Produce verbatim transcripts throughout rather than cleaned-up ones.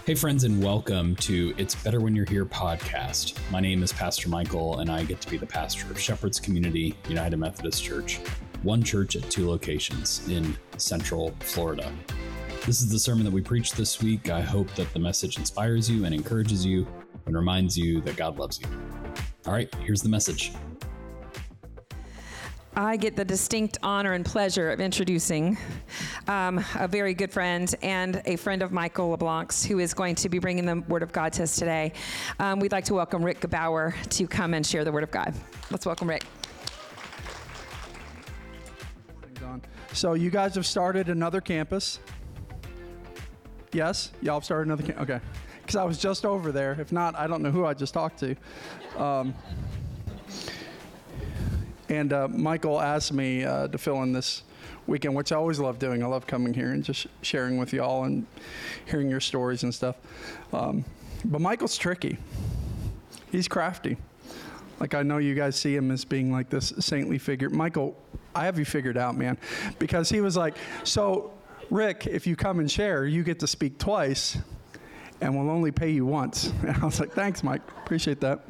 Hey friends, and welcome to It's Better When You're Here podcast. My name is Pastor Michael, and I get to be the pastor of Shepherd's Community United Methodist Church, one church at two locations in Central Florida. This is the sermon that we preached this week. I hope that the message inspires you and encourages you and reminds you that God loves you. All right, here's the message. I get the distinct honor and pleasure of introducing um, a very good friend and a friend of Michael LeBlanc's who is going to be bringing the Word of God to us today. Um, we'd like to welcome Rick Gebauer to come and share the Word of God. Let's welcome Rick. So you guys have started another campus. Yes? Y'all have started another campus? Okay. Because I was just over there. If not, I don't know who I just talked to. Um, And uh, Michael asked me uh, to fill in this weekend, which I always love doing. I love coming here and just sharing with y'all and hearing your stories and stuff. Um, but Michael's tricky. He's crafty. Like, I know you guys see him as being like this saintly figure. Michael, I have you figured out, man. Because he was like, so, Rick, if you come and share, you get to speak twice, and we'll only pay you once. And I was like, thanks, Mike. Appreciate that.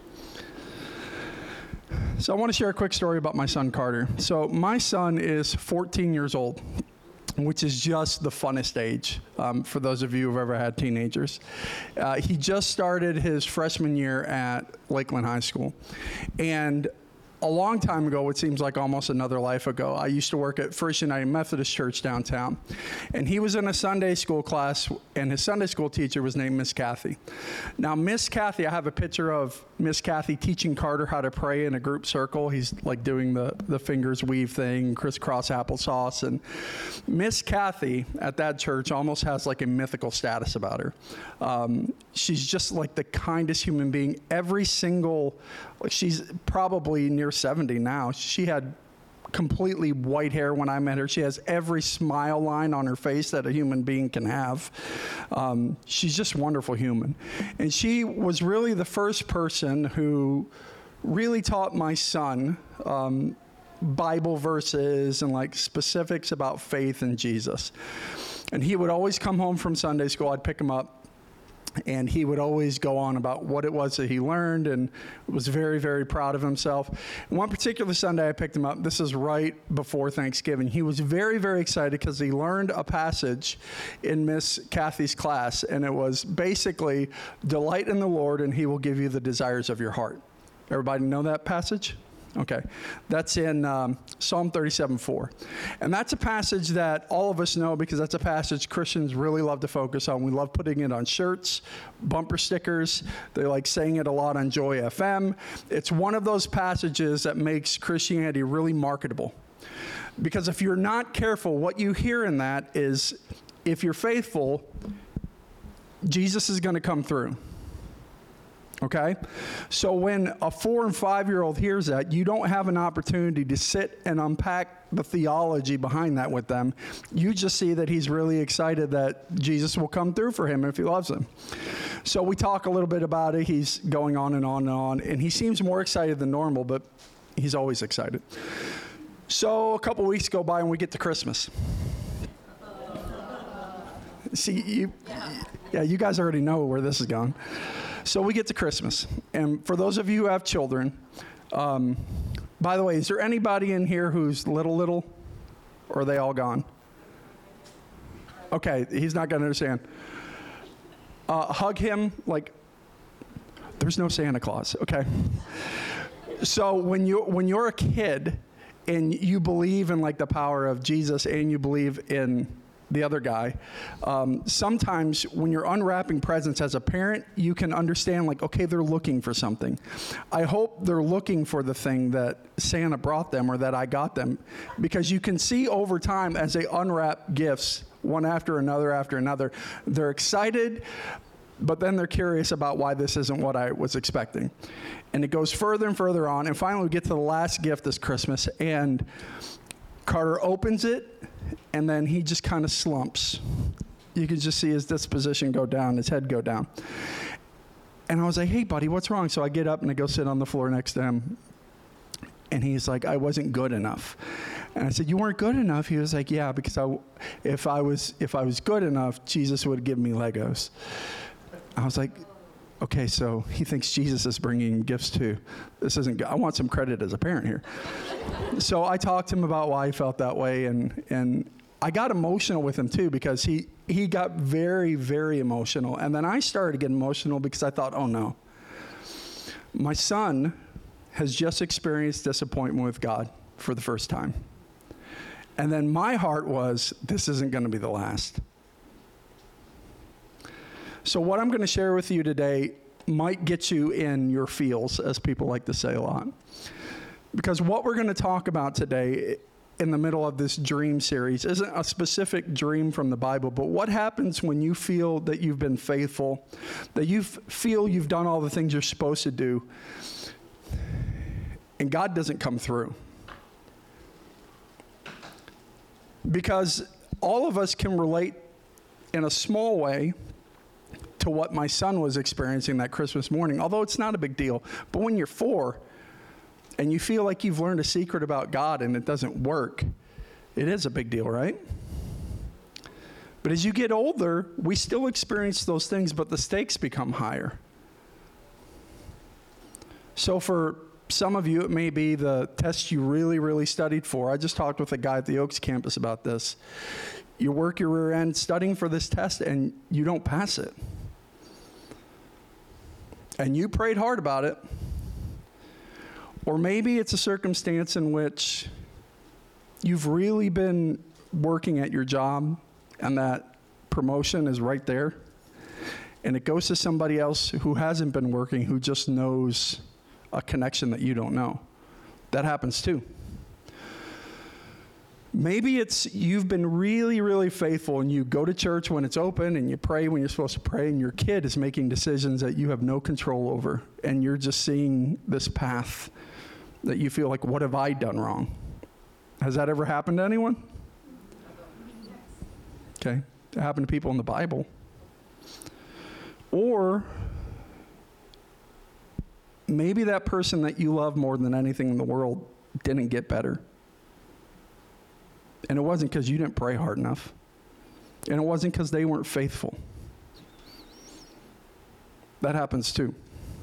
So I want to share a quick story about my son, Carter. So my son is fourteen years old, which is just the funnest age um, for those of you who've ever had teenagers. Uh, he just started his freshman year at Lakeland High School. And a long time ago, it seems like almost another life ago, I used to work at First United Methodist Church downtown. And he was in a Sunday school class, and his Sunday school teacher was named Miss Kathy. Now, Miss Kathy, I have a picture of Miss Kathy teaching Carter how to pray in a group circle. He's like doing the, the fingers weave thing, crisscross applesauce. And Miss Kathy at that church almost has like a mythical status about her. Um, she's just like the kindest human being. Every single, like she's probably near seventy now. She had completely white hair when I met her. She has every smile line on her face that a human being can have. Um, she's just a wonderful human. And she was really the first person who really taught my son um, Bible verses and like specifics about faith in Jesus. And he would always come home from Sunday school. I'd pick him up. And he would always go on about what it was that he learned and was very, very proud of himself. And one particular Sunday I picked him up. This is right before Thanksgiving. He was very, very excited because he learned a passage in Miss Kathy's class. And it was basically, delight in the Lord and he will give you the desires of your heart. Everybody know that passage? Okay, that's in um, Psalm thirty-seven four. And that's a passage that all of us know because that's a passage Christians really love to focus on. We love putting it on shirts, bumper stickers. They like saying it a lot on Joy F M. It's one of those passages that makes Christianity really marketable. Because if you're not careful, what you hear in that is, if you're faithful, Jesus is going to come through. Okay? So when a four and five-year-old hears that, you don't have an opportunity to sit and unpack the theology behind that with them. You just see that he's really excited that Jesus will come through for him if he loves him. So we talk a little bit about it. He's going on and on and on, and he seems more excited than normal, but he's always excited. So a couple weeks go by, and we get to Christmas. See, you, yeah, you guys already know where this is going. So we get to Christmas, and for those of you who have children, um, by the way, is there anybody in here who's little, little, or are they all gone? Okay, he's not going to understand. Uh, hug him like there's no Santa Claus, okay? So when you when you're a kid and you believe in like the power of Jesus and you believe in the other guy, um, sometimes when you're unwrapping presents as a parent, you can understand like, okay, they're looking for something. I hope they're looking for the thing that Santa brought them or that I got them, because you can see over time as they unwrap gifts, one after another after another, they're excited, but then they're curious about why this isn't what I was expecting. And it goes further and further on, and finally we get to the last gift this Christmas, and Carter opens it, and then he just kind of slumps. You can just see his disposition go down, his head go down. And I was like, hey, buddy, what's wrong? So I get up and I go sit on the floor next to him. And he's like, I wasn't good enough. And I said, you weren't good enough. He was like, yeah, because I, if I was if I was good enough, Jesus would give me Legos. I was like, okay, so he thinks Jesus is bringing gifts too. This isn't good. I want some credit as a parent here. So I talked to him about why he felt that way, and and I got emotional with him too, because he, he got very, very emotional. And then I started to get emotional because I thought, oh no, my son has just experienced disappointment with God for the first time. And then my heart was, this isn't going to be the last. So what I'm going to share with you today might get you in your feels, as people like to say a lot. Because what we're going to talk about today in the middle of this dream series isn't a specific dream from the Bible, but what happens when you feel that you've been faithful, that you feel you've done all the things you're supposed to do, and God doesn't come through. Because all of us can relate in a small way to what my son was experiencing that Christmas morning, although it's not a big deal. But when you're four and you feel like you've learned a secret about God and it doesn't work, it is a big deal, right? But as you get older, we still experience those things, but the stakes become higher. So for some of you, it may be the test you really, really studied for. I just talked with a guy at the Oaks campus about this. You work your rear end studying for this test and you don't pass it. And you prayed hard about it. Or maybe it's a circumstance in which you've really been working at your job and that promotion is right there. And it goes to somebody else who hasn't been working, who just knows a connection that you don't know. That happens too. Maybe it's you've been really, really faithful and you go to church when it's open and you pray when you're supposed to pray, and your kid is making decisions that you have no control over, and you're just seeing this path that you feel like, what have I done wrong? Has that ever happened to anyone? Okay. It happened to people in the Bible. Or maybe that person that you love more than anything in the world didn't get better. And it wasn't because you didn't pray hard enough. And it wasn't because they weren't faithful. That happens too.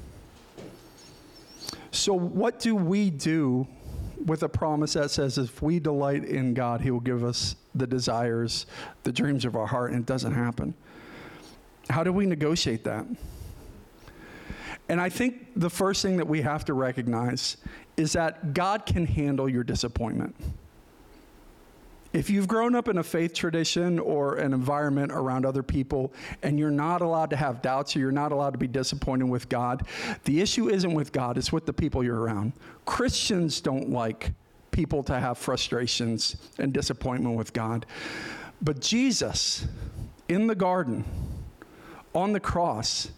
So what do we do with a promise that says if we delight in God, he will give us the desires, the dreams of our heart, and it doesn't happen? How do we negotiate that? And I think the first thing that we have to recognize is that God can handle your disappointment. If you've grown up in a faith tradition or an environment around other people and you're not allowed to have doubts or you're not allowed to be disappointed with God, the issue isn't with God, it's with the people you're around. Christians don't like people to have frustrations and disappointment with God. But Jesus, in the garden, on the cross,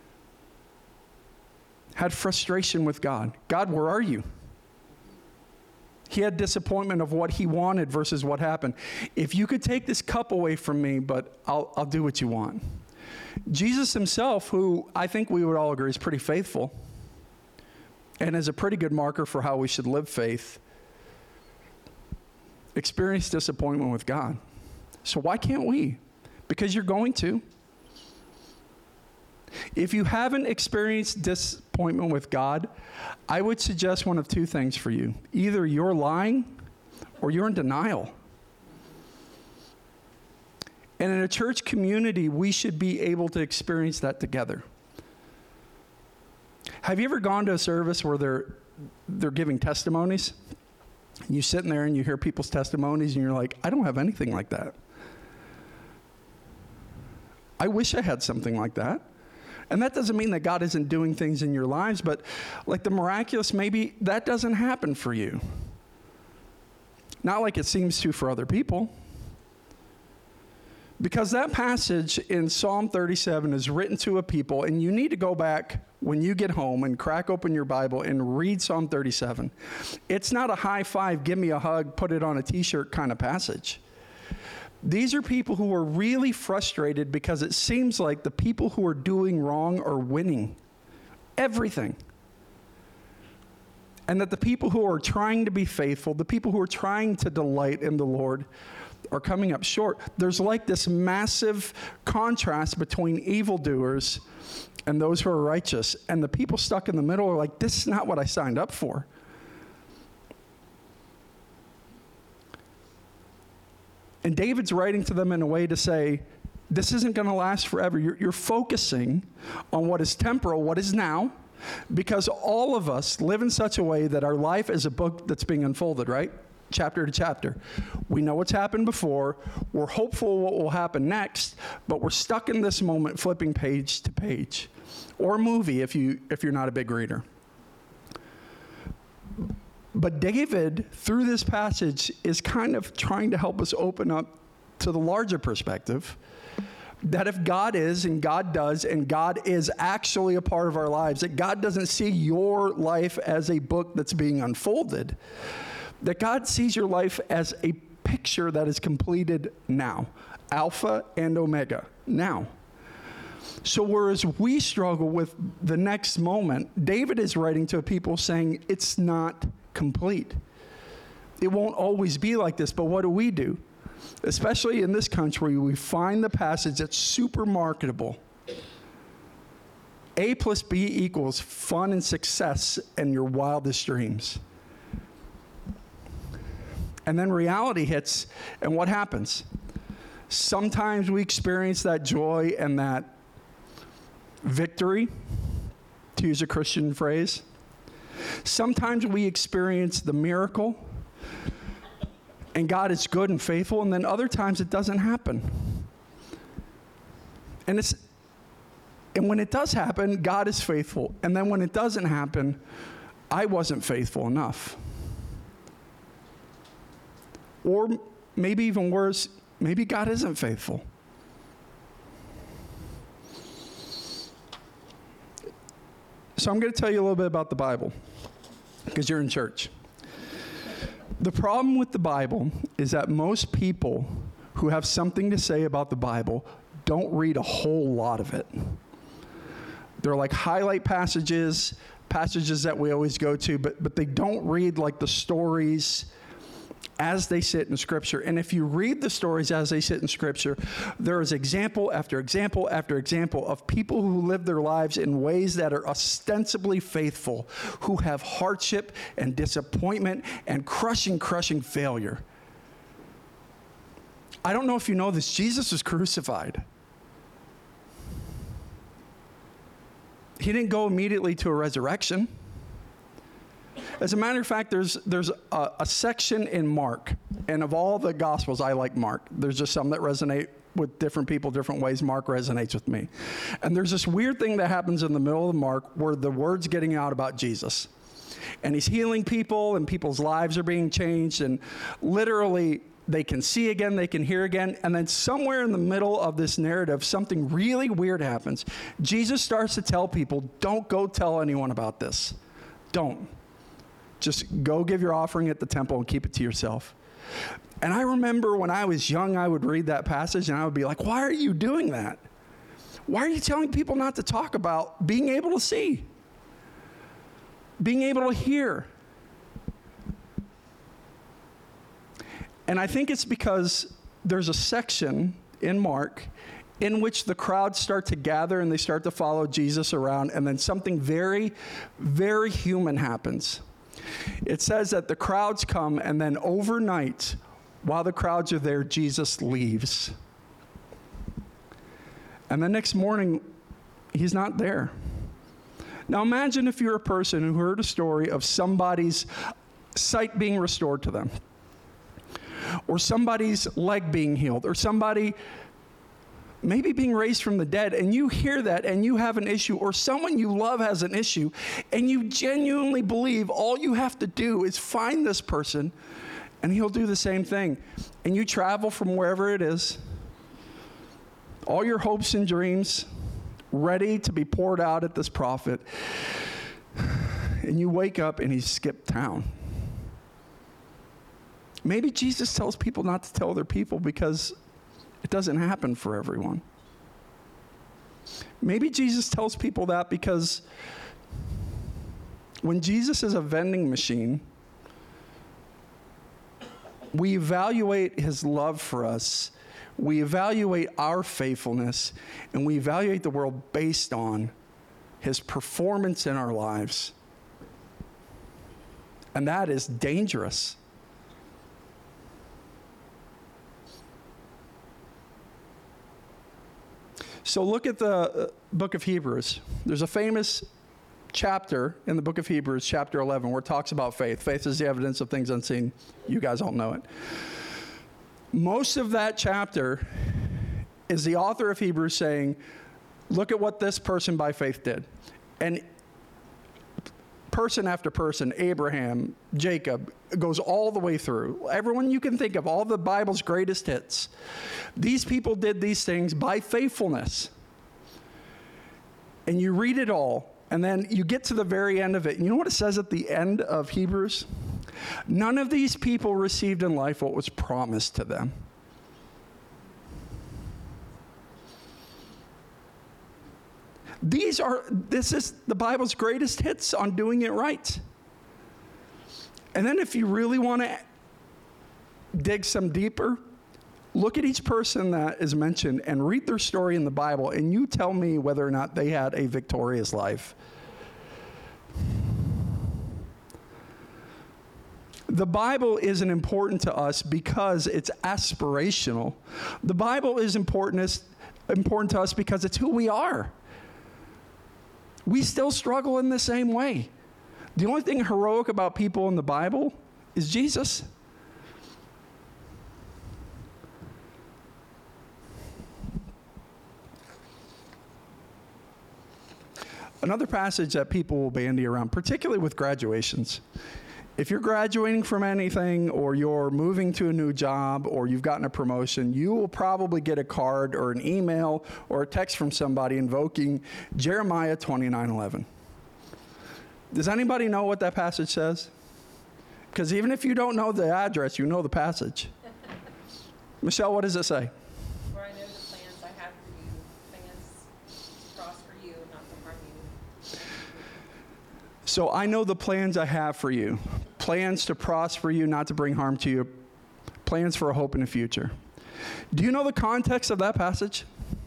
had frustration with God. God, where are you? He had disappointment of what he wanted versus what happened. If you could take this cup away from me, but I'll, I'll do what you want. Jesus himself, who I think we would all agree is pretty faithful and is a pretty good marker for how we should live faith, experienced disappointment with God. So why can't we? Because you're going to. If you haven't experienced disappointment with God, I would suggest one of two things for you. Either you're lying or you're in denial. And in a church community, we should be able to experience that together. Have you ever gone to a service where they're they're giving testimonies? You sit in there and you hear people's testimonies and you're like, I don't have anything like that. I wish I had something like that. And that doesn't mean that God isn't doing things in your lives, but like the miraculous, maybe that doesn't happen for you. Not like it seems to for other people. Because that passage in Psalm thirty-seven is written to a people, and you need to go back when you get home and crack open your Bible and read Psalm thirty-seven. It's not a high five, give me a hug, put it on a t-shirt kind of passage. These are people who are really frustrated because it seems like the people who are doing wrong are winning everything. And that the people who are trying to be faithful, the people who are trying to delight in the Lord, are coming up short. There's like this massive contrast between evildoers and those who are righteous. And the people stuck in the middle are like, this is not what I signed up for. And David's writing to them in a way to say, this isn't going to last forever. You're, you're focusing on what is temporal, what is now, because all of us live in such a way that our life is a book that's being unfolded, right? Chapter to chapter. We know what's happened before. We're hopeful what will happen next, but we're stuck in this moment flipping page to page. Or a movie if, you, if you're not a big reader. But David, through this passage, is kind of trying to help us open up to the larger perspective that if God is, and God does, and God is actually a part of our lives, that God doesn't see your life as a book that's being unfolded, that God sees your life as a picture that is completed now, Alpha and Omega, now. So whereas we struggle with the next moment, David is writing to people saying it's not complete. It won't always be like this, but what do we do? Especially in this country, we find the passage that's super marketable. A plus B equals fun and success and your wildest dreams. And then reality hits, and what happens? Sometimes we experience that joy and that victory, to use a Christian phrase. Sometimes we experience the miracle, and God is good and faithful, and then other times it doesn't happen. And it's and when it does happen, God is faithful. And then when it doesn't happen, I wasn't faithful enough. Or maybe even worse, maybe God isn't faithful. So I'm going to tell you a little bit about the Bible, because you're in church. The problem with the Bible is that most people who have something to say about the Bible don't read a whole lot of it. They're like highlight passages, passages that we always go to, but, but they don't read like the stories as they sit in Scripture. And if you read the stories as they sit in Scripture, there is example after example after example of people who live their lives in ways that are ostensibly faithful, who have hardship and disappointment and crushing, crushing failure. I don't know if you know this, Jesus was crucified. He didn't go immediately to a resurrection. As a matter of fact, there's there's a, a section in Mark, and of all the Gospels, I like Mark. There's just some that resonate with different people different ways. Mark resonates with me. And there's this weird thing that happens in the middle of Mark where the word's getting out about Jesus. And he's healing people, and people's lives are being changed, and literally they can see again, they can hear again, and then somewhere in the middle of this narrative, something really weird happens. Jesus starts to tell people, don't go tell anyone about this. Don't. Just go give your offering at the temple and keep it to yourself. And I remember when I was young, I would read that passage and I would be like, why are you doing that? Why are you telling people not to talk about being able to see? Being able to hear? And I think it's because there's a section in Mark in which the crowds start to gather and they start to follow Jesus around, and then something very, very human happens. It says that the crowds come, and then overnight, while the crowds are there, Jesus leaves. And the next morning, he's not there. Now imagine if you're a person who heard a story of somebody's sight being restored to them, or somebody's leg being healed, or somebody maybe being raised from the dead, and you hear that and you have an issue, or someone you love has an issue, and you genuinely believe all you have to do is find this person and he'll do the same thing. And you travel from wherever it is, all your hopes and dreams ready to be poured out at this prophet, and you wake up and he's skipped town. Maybe Jesus tells people not to tell other people because it doesn't happen for everyone. Maybe Jesus tells people that because When Jesus is a vending machine, we evaluate his love for us, we evaluate our faithfulness, and we evaluate the world based on his performance in our lives. And that is dangerous. So look at the book of Hebrews. There's a famous chapter in the book of Hebrews, chapter eleven, where it talks about faith. Faith is the evidence of things unseen. You guys all know it. Most of that chapter is the author of Hebrews saying, look at what this person by faith did. And person after person, Abraham, Jacob, goes all the way through. Everyone you can think of, all the Bible's greatest hits. These people did these things by faithfulness. And you read it all, and then you get to the very end of it. And you know what it says at the end of Hebrews? None of these people received in life what was promised to them. These are, this is the Bible's greatest hits on doing it right. And then if you really want to dig some deeper, look at each person that is mentioned and read their story in the Bible, and you tell me whether or not they had a victorious life. The Bible isn't important to us because it's aspirational. The Bible is important, important to us because it's who we are. We still struggle in the same way. The only thing heroic about people in the Bible is Jesus. Another passage that people will bandy around, particularly with graduations. If you're graduating from anything, or you're moving to a new job, or you've gotten a promotion, you will probably get a card or an email or a text from somebody invoking Jeremiah twenty-nine eleven. Does anybody know what that passage says? Because even if you don't know the address, you know the passage. Michelle, what does it say? For I know the plans I have for you, plans to prosper you, not to harm you. So I know the plans I have for you. Plans to prosper you, not to bring harm to you. Plans for a hope in the future. Do you know the context of that passage?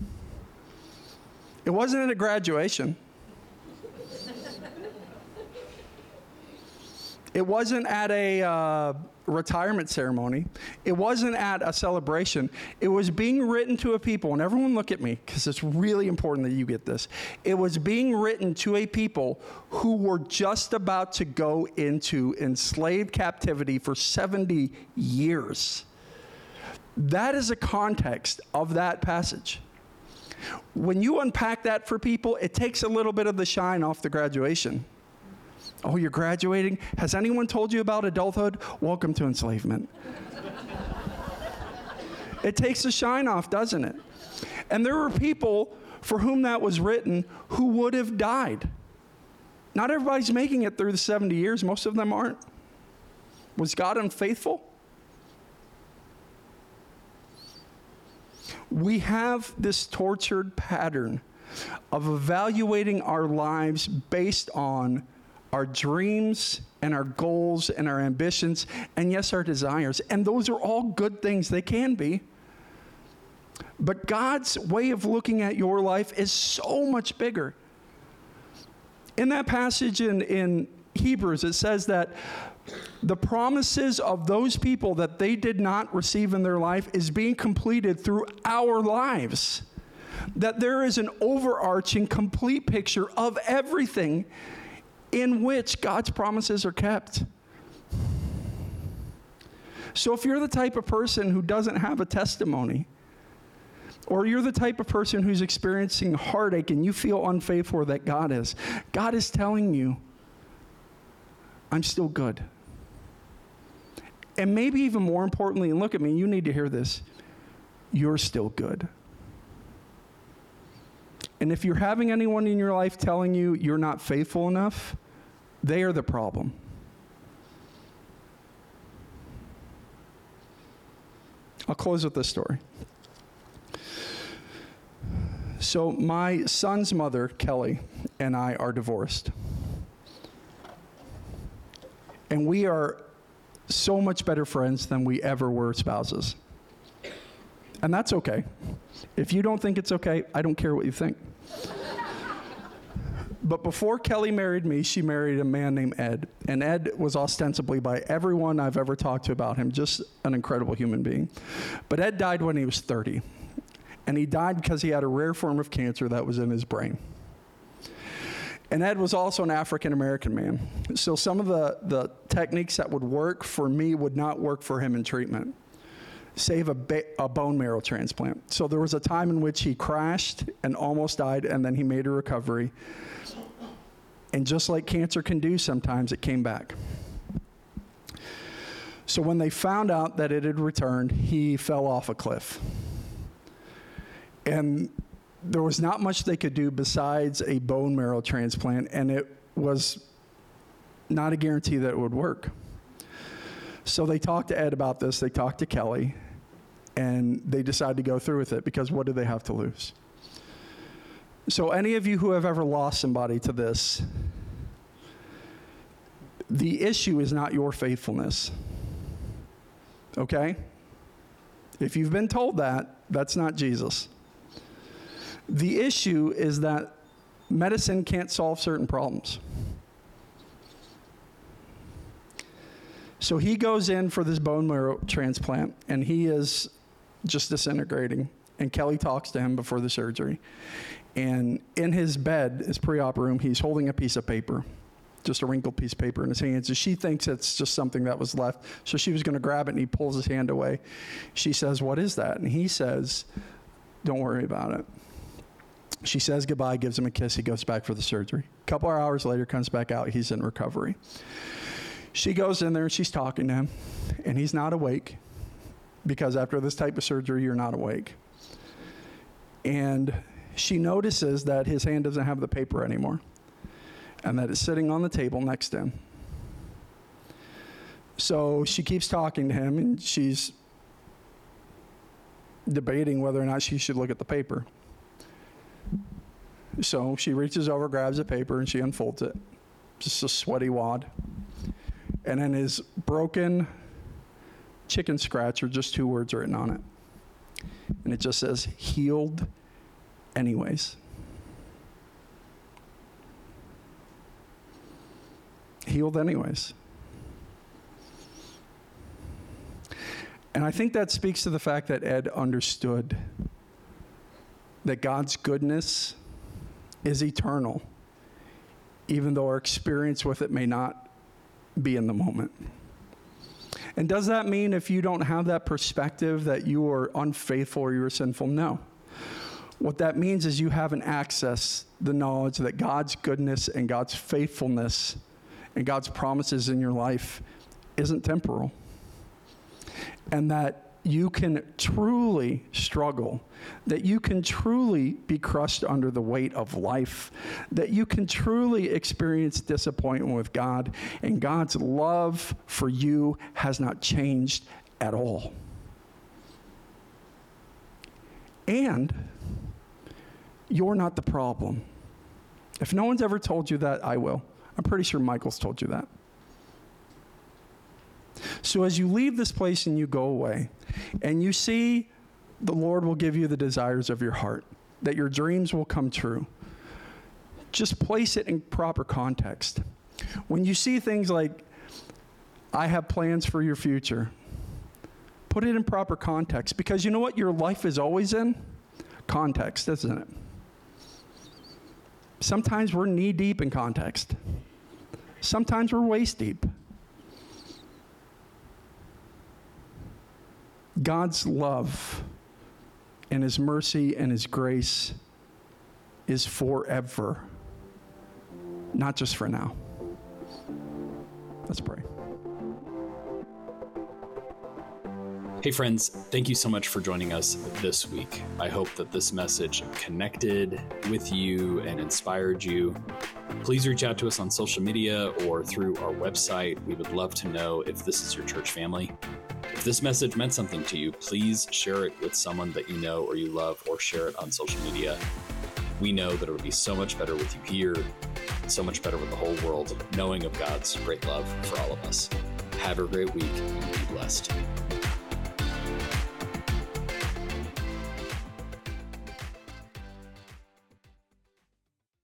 It wasn't at a graduation. It wasn't at a uh, retirement ceremony. It wasn't at a celebration. It was being written to a people, and everyone look at me, because it's really important that you get this. It was being written to a people who were just about to go into enslaved captivity for seventy years. That is a context of that passage. When you unpack that for people, it takes a little bit of the shine off the graduation. Oh, you're graduating? Has anyone told you about adulthood? Welcome to enslavement. It takes the shine off, doesn't it? And there were people for whom that was written who would have died. Not everybody's making it through the seventy years. Most of them aren't. Was God unfaithful? We have this tortured pattern of evaluating our lives based on our dreams and our goals and our ambitions, and yes, our desires. And those are all good things. They can be. But God's way of looking at your life is so much bigger. In that passage in, in Hebrews, it says that the promises of those people that they did not receive in their life is being completed through our lives. That there is an overarching, complete picture of everything in which God's promises are kept. So if you're the type of person who doesn't have a testimony, or you're the type of person who's experiencing heartache and you feel unfaithful that God is, God is telling you, I'm still good. And maybe even more importantly, and look at me, you need to hear this, you're still good. And if you're having anyone in your life telling you you're not faithful enough, they are the problem. I'll close with this story. So my son's mother, Kelly, and I are divorced. And we are so much better friends than we ever were spouses. And that's okay. If you don't think it's okay, I don't care what you think. But before Kelly married me, she married a man named Ed. And Ed was ostensibly, by everyone I've ever talked to about him, just an incredible human being. But Ed died when he was thirty. And he died because he had a rare form of cancer that was in his brain. And Ed was also an African-American man. So some of the, the techniques that would work for me would not work for him in treatment. Save a, ba- a bone marrow transplant. So there was a time in which he crashed and almost died, and then he made a recovery. And just like cancer can do sometimes, it came back. So when they found out that it had returned, he fell off a cliff. And there was not much they could do besides a bone marrow transplant, and it was not a guarantee that it would work. So they talked to Ed about this, they talked to Kelly, and they decided to go through with it, because what do they have to lose? So any of you who have ever lost somebody to this, the issue is not your faithfulness, okay? If you've been told that, that's not Jesus. The issue is that medicine can't solve certain problems. So he goes in for this bone marrow transplant, and he is just disintegrating. And Kelly talks to him before the surgery. And in his bed, his pre-op room, he's holding a piece of paper, just a wrinkled piece of paper in his hands. And she thinks it's just something that was left. So she was going to grab it, and he pulls his hand away. She says, "What is that?" And he says, "Don't worry about it." She says goodbye, gives him a kiss. He goes back for the surgery. A couple of hours later, comes back out. He's in recovery. She goes in there, and she's talking to him, and he's not awake, because after this type of surgery, you're not awake. And she notices that his hand doesn't have the paper anymore, and that it's sitting on the table next to him. So she keeps talking to him, and she's debating whether or not she should look at the paper. So she reaches over, grabs a paper, and she unfolds it. Just a sweaty wad. And in his broken chicken scratch are just two words written on it. And it just says, "Healed anyways." Healed anyways. And I think that speaks to the fact that Ed understood that God's goodness is eternal, even though our experience with it may not be in the moment. And does that mean if you don't have that perspective that you are unfaithful or you're sinful? No. What that means is you haven't accessed the knowledge that God's goodness and God's faithfulness and God's promises in your life isn't temporal. And that you can truly struggle, that you can truly be crushed under the weight of life, that you can truly experience disappointment with God, and God's love for you has not changed at all. And you're not the problem. If no one's ever told you that, I will. I'm pretty sure Michael's told you that. So as you leave this place and you go away, and you see the Lord will give you the desires of your heart, that your dreams will come true, just place it in proper context. When you see things like, "I have plans for your future," put it in proper context, because you know what your life is always in? Context, isn't it? Sometimes we're knee deep in context. Sometimes we're waist deep. God's love and his mercy and his grace is forever, not just for now. Let's pray. Hey friends, thank you so much for joining us this week. I hope that this message connected with you and inspired you. Please reach out to us on social media or through our website. We would love to know if this is your church family. If this message meant something to you, please share it with someone that you know or you love, or share it on social media. we know that it would be so much better with you here, so much better with the whole world, knowing of God's great love for all of us. Have a great week and be blessed.